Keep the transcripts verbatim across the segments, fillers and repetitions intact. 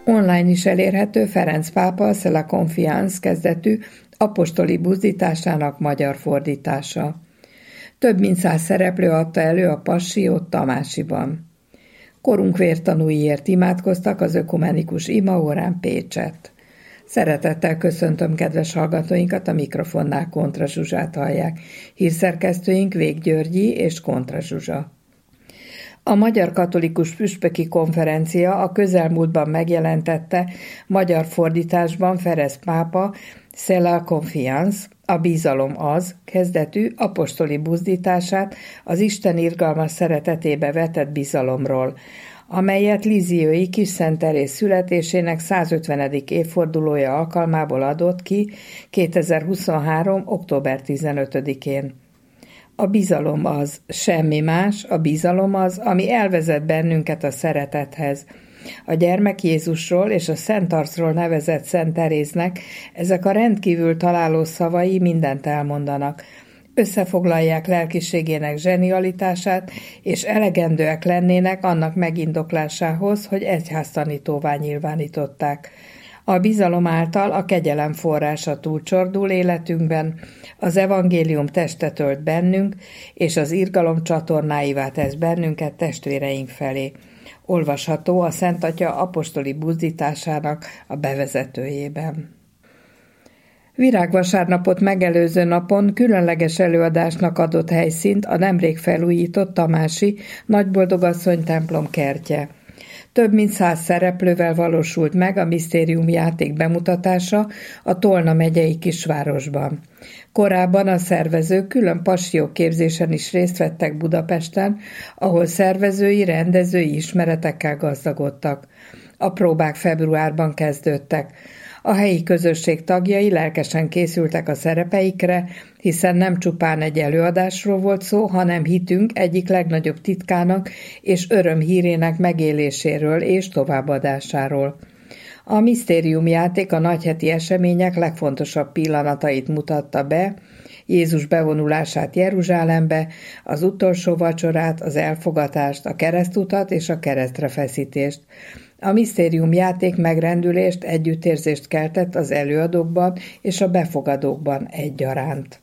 Online is elérhető Ferenc pápa C'est la confiance kezdetű apostoli buzdításának magyar fordítása. Több mint száz szereplő adta elő a Passió Tamásiban. Korunk vértanúiért imádkoztak az ökumenikus imaórán Pécsett. Szeretettel köszöntöm kedves hallgatóinkat, a mikrofonnál Kontra Zsuzsát hallják. Hírszerkesztőink Vég Györgyi és Kontra Zsuzsa. A Magyar Katolikus Püspöki Konferencia a közelmúltban megjelentette magyar fordításban Ferenc pápa C'est la confiance, a bízalom az kezdetű apostoli buzdítását az Isten irgalmas szeretetébe vetett bizalomról, amelyet Lisieux-i Kis Szent Teréz születésének százötvenedik évfordulója alkalmából adott ki kétezer-huszonhárom. október tizenötödikén. A bizalom az, semmi más, a bizalom az, ami elvezet bennünket a szeretethez. A gyermek Jézusról és a Szent Arcról nevezett Szent Teréznek ezek a rendkívül találó szavai mindent elmondanak. Összefoglalják lelkiségének zsenialitását, és elegendőek lennének annak megindoklásához, hogy egyháztanítóvá nyilvánították. A bizalom által a kegyelem forrása túlcsordul életünkben, az evangélium testet ölt bennünk, és az irgalom csatornáivá tesz bennünket testvéreink felé. Olvasható a Szent Atya apostoli buzdításának a bevezetőjében. Virágvasárnapot megelőző napon különleges előadásnak adott helyszínt a nemrég felújított tamási Nagyboldogasszony templom kertje. Több mint száz szereplővel valósult meg a misztériumjáték bemutatása a Tolna megyei kisvárosban. Korábban a szervezők külön passióképzésen is részt vettek Budapesten, ahol szervezői, rendezői ismeretekkel gazdagodtak. A próbák februárban kezdődtek. A helyi közösség tagjai lelkesen készültek a szerepeikre, hiszen nem csupán egy előadásról volt szó, hanem hitünk egyik legnagyobb titkának és örömhírének megéléséről és továbbadásáról. A misztériumjáték a nagyheti események legfontosabb pillanatait mutatta be, Jézus bevonulását Jeruzsálembe, az utolsó vacsorát, az elfogatást, a keresztutat és a keresztre feszítést. A misztériumjáték megrendülést, együttérzést keltett az előadókban és a befogadókban egyaránt.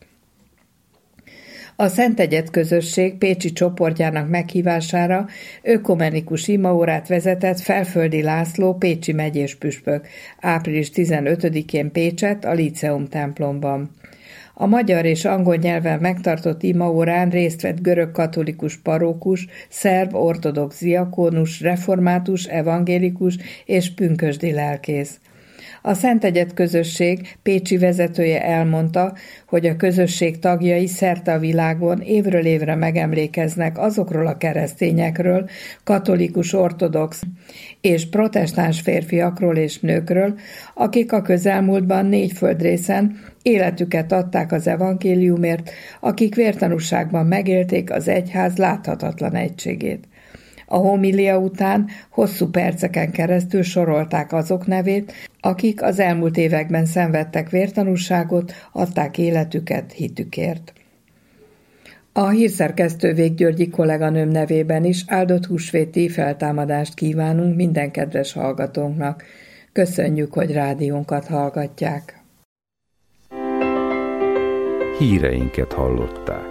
A Szent Egyed közösség pécsi csoportjának meghívására ökumenikus imaórát vezetett Felföldi László pécsi megyés püspök április tizenötödikén Pécsett a Líceum templomban. A magyar és angol nyelven megtartott imaórán részt vett görög-katolikus parókus, szerb ortodox diakónus, református, evangélikus és pünkösdi lelkész. A Szent Egyed közösség pécsi vezetője elmondta, hogy a közösség tagjai szerte a világon évről évre megemlékeznek azokról a keresztényekről, katolikus, ortodox és protestáns férfiakról és nőkről, akik a közelmúltban négy földrészen életüket adták az evangéliumért, akik vértanúságban megélték az egyház láthatatlan egységét. A homilia után hosszú perceken keresztül sorolták azok nevét, akik az elmúlt években szenvedtek vértanúságot, adták életüket hitükért. A hírszerkesztő Vég Györgyi kolléganőm nevében is áldott húsvéti feltámadást kívánunk minden kedves hallgatónknak. Köszönjük, hogy rádiónkat hallgatják. Híreinket hallották.